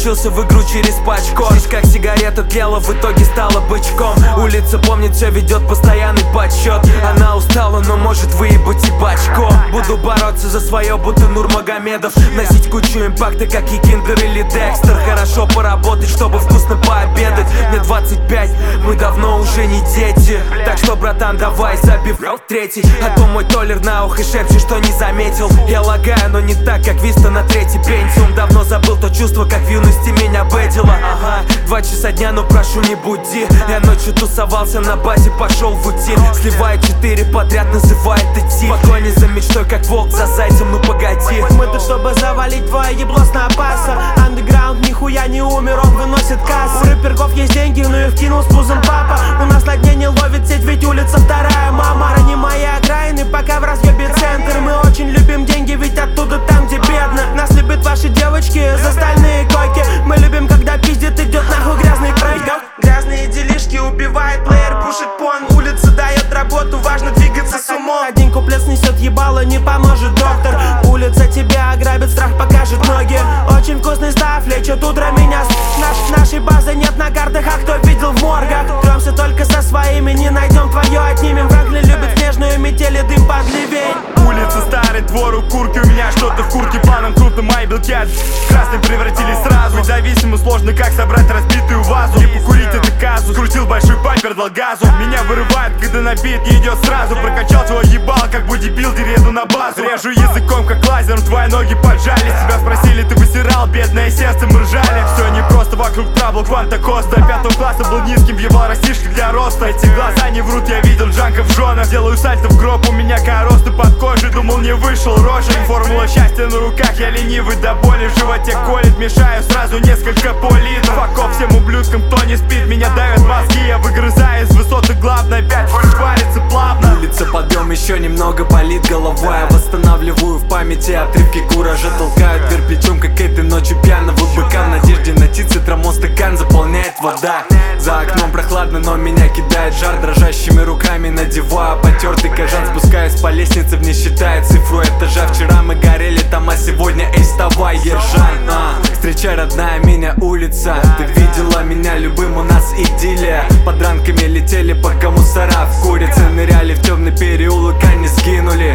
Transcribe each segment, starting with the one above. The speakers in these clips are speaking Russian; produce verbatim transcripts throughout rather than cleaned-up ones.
включился в игру через пачку. Жизнь как сигарета тлела, в итоге стала бычком. Улица помнит, все ведет постоянный подсчет. Она устала, но может выебать и бачко. Буду бороться за свое, будто Нурмагомедов. Носить кучу импакта, как и Киндер или Декстер. Хорошо поработать, чтобы вкусно пообедать. Мне двадцать пять, мы давно уже не дети. Так что, братан, давай забив третий. А то мой толер на ухо шепчет, что не заметил. Я лагаю, но не так, как Виста на третий пентиум. Давно забыл то чувство, как в юности меня бэдило. Ага, два часа дня, но прошу не буди. Я ночью тусовался на базе, пошел в утиль. Сливаю четыре подряд, называет идти. В погоне за мечтой, как волк за зайцем, ну погоди. Мы тут, чтобы завалить твое ебло с напаса. Андеграунд нихуя не умер, он выносит кассу. У рэпергов есть деньги, но их кинул с пузом папа. У нас на дне не ловит сеть, ведь улица вторая мама. Ранее мои окраины, пока в разъебе центр. Мы очень любим деньги, ведь оттуда там, где бедно. Нас любят ваши девочки за стальные койки. Мы любим, когда пиздит, идет нахуй грязный кройка. Грязные делишки убивает плеер, пушит пон. Улица дает работу, важно двигаться с умом. Один куплет снесет ебало, не поможет доктор. Улица тебя ограбит, страх покажет ноги. Очень вкусный став, лечит утро меня. Наш, нашей базы нет на картах, а кто видел в моргах? Тремся только со своими, не найдем твое, отнимем. Франклин любит снежную метель и дым под ливень. Улица, старый двор, у курки, у меня что-то в куртке. Планом круто, мои белки от красный превратились сразу. Быть зависимым сложно, как собрать разбитую вазу. Не покурить это казус, скрутил большой пампер, дал газу. Меня вырывает, когда на бит не идет сразу. Прокачал твой ебало, как бодибилдер, еду на базу. Режу языком, как лазером, твои ноги поджались. Тебя спросили, ты высирал, бедное сердце, мы ржали. Все не просто, вокруг трабл, кванта коста. Пятого класса был низким, въебал растишки для роста. Эти глаза не врут, я видел джанка в женах. Делаю сальто в гроб, у меня коросты под кожей. Думал, не вышел рожей. Формула счастья на руках, я ленивый до боли. В животе колет, мешаю сразу несколько политов. Факов всем ублюдкам, кто не спит, меня давят мозги. Я выгрызаю из высоты главное, опять шпарится плавно. Улица, подъем, еще немного болит голова. Я восстанавливаю в памяти отрывки куража. Толкают дверь плечом, как этой ночью пьяного быка. В надежде найти цитрамон, стакан заполняет вода. За окном прохладно, но меня кидает жар. Дрожащими руками надеваю потертый кожан. Спускаюсь по лестнице, в ней считаю цифру этажа. Вчера мы горели там, а сегодня эй, вставай, Ержан. а. Встречай, родная, меня улица. Ты видела меня любым, у нас идиллия. Под ранками летели, пока мусора в курице. Ныряли в темный переулок, а не сгинули.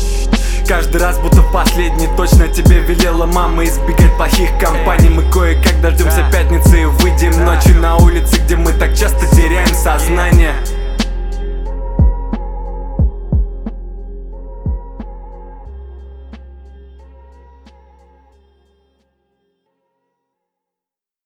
Каждый раз будто в последний. Точно тебе велела мама избегать плохих компаний. Мы кое-как дождемся пятницы и выйдем ночью на улице, где мы так часто теряем сознание.